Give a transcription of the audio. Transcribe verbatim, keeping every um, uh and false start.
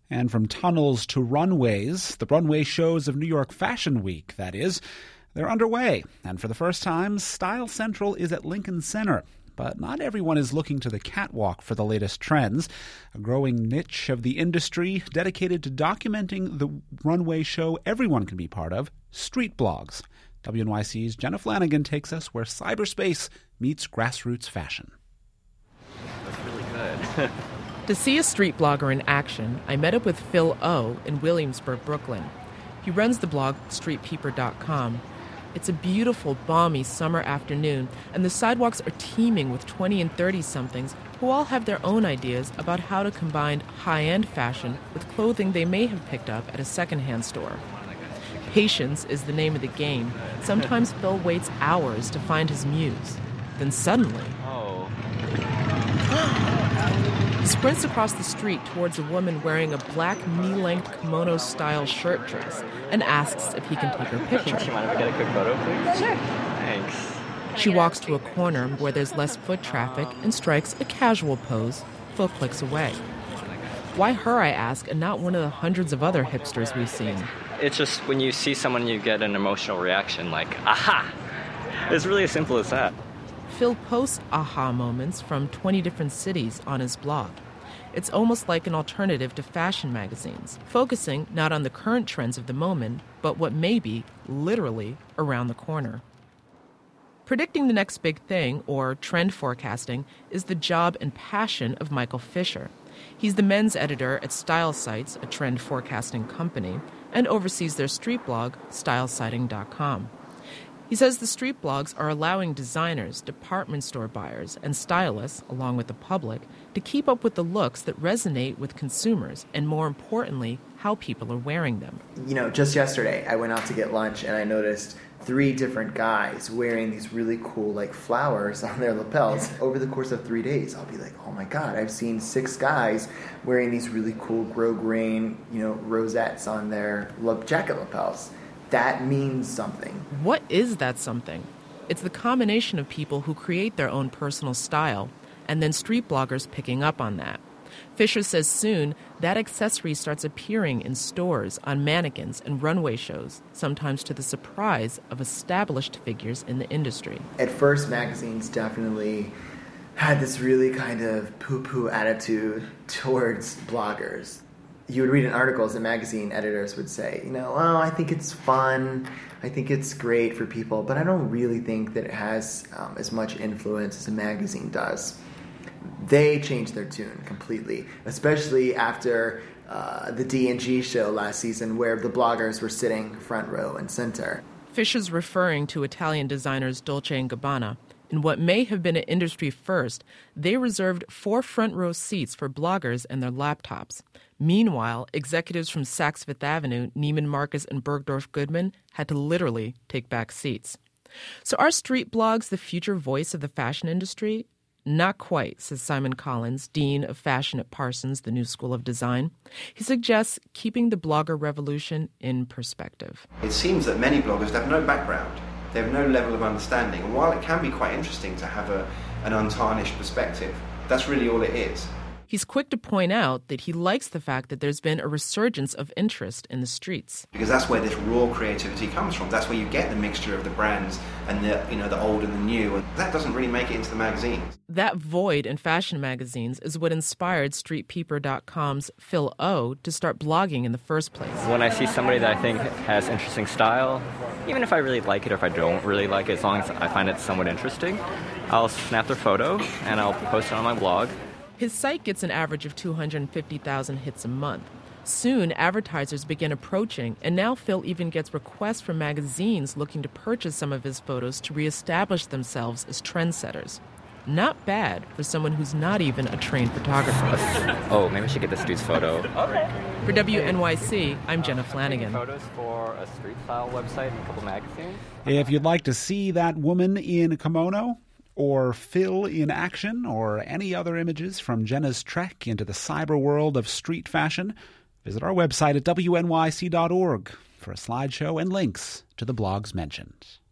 And from tunnels to runways, the runway shows of New York Fashion Week, that is, they're underway. And for the first time, Style Central is at Lincoln Center. But not everyone is looking to the catwalk for the latest trends. A growing niche of the industry dedicated to documenting the runway show everyone can be part of, street blogs. W N Y C's Jenna Flanagan takes us where cyberspace meets grassroots fashion. That's really good. To see a street blogger in action, I met up with Phil O in Williamsburg, Brooklyn. He runs the blog street peeper dot com. It's a beautiful, balmy summer afternoon, and the sidewalks are teeming with twenty and thirty-somethings who all have their own ideas about how to combine high-end fashion with clothing they may have picked up at a secondhand store. Patience is the name of the game. Sometimes Phil waits hours to find his muse. Then suddenly... Oh. He sprints across the street towards a woman wearing a black knee-length kimono-style shirt dress and asks if he can take her picture. Do you mind if I get a quick photo, please? Sure. Thanks. She walks to a corner where there's less foot traffic and strikes a casual pose. Phil clicks away. Why her, I ask, and not one of the hundreds of other hipsters we've seen? It's just when you see someone, you get an emotional reaction like, aha! It's really as simple as that. Phil posts aha moments from twenty different cities on his blog. It's almost like an alternative to fashion magazines, focusing not on the current trends of the moment, but what may be, literally, around the corner. Predicting the next big thing, or trend forecasting, is the job and passion of Michael Fisher. He's the men's editor at Style Sites, a trend forecasting company, and oversees their street blog, style sighting dot com. He says the street blogs are allowing designers, department store buyers, and stylists, along with the public, to keep up with the looks that resonate with consumers and, more importantly, how people are wearing them. You know, just yesterday I went out to get lunch and I noticed three different guys wearing these really cool, like, flowers on their lapels. Over the course of three days, I'll be like, oh my God, I've seen six guys wearing these really cool grosgrain, you know, rosettes on their jacket lapels. That means something. What is that something? It's the combination of people who create their own personal style and then street bloggers picking up on that. Fisher says soon that accessory starts appearing in stores, on mannequins, and runway shows, sometimes to the surprise of established figures in the industry. At first, magazines definitely had this really kind of poo-poo attitude towards bloggers. You would read in articles that magazine editors would say, you know, oh, I think it's fun, I think it's great for people, but I don't really think that it has um, as much influence as a magazine does. They changed their tune completely, especially after uh, the D and G show last season where the bloggers were sitting front row and center. Fisher's referring to Italian designers Dolce and Gabbana. In what may have been an industry first, they reserved four front row seats for bloggers and their laptops. Meanwhile, executives from Saks Fifth Avenue, Neiman Marcus, and Bergdorf Goodman had to literally take back seats. So are street blogs the future voice of the fashion industry? Not quite, says Simon Collins, Dean of Fashion at Parsons, the New School of Design. He suggests keeping the blogger revolution in perspective. It seems that many bloggers have no background. They have no level of understanding. And while it can be quite interesting to have a, an untarnished perspective, that's really all it is. He's quick to point out that he likes the fact that there's been a resurgence of interest in the streets. Because that's where this raw creativity comes from. That's where you get the mixture of the brands and the, you know, the old and the new. And that doesn't really make it into the magazines. That void in fashion magazines is what inspired street peeper dot com's Phil O to start blogging in the first place. When I see somebody that I think has interesting style, even if I really like it or if I don't really like it, as long as I find it somewhat interesting, I'll snap their photo and I'll post it on my blog. His site gets an average of two hundred fifty thousand hits a month. Soon, advertisers begin approaching, and now Phil even gets requests from magazines looking to purchase some of his photos to reestablish themselves as trendsetters. Not bad for someone who's not even a trained photographer. Oh, maybe I should get this dude's photo. Okay. For W N Y C, I'm Jenna Flanagan. Photos for a street style website and a couple magazines. If you'd like to see that woman in a kimono, or Phil in action, or any other images from Jenna's trek into the cyber world of street fashion, visit our website at W N Y C dot org for a slideshow and links to the blogs mentioned.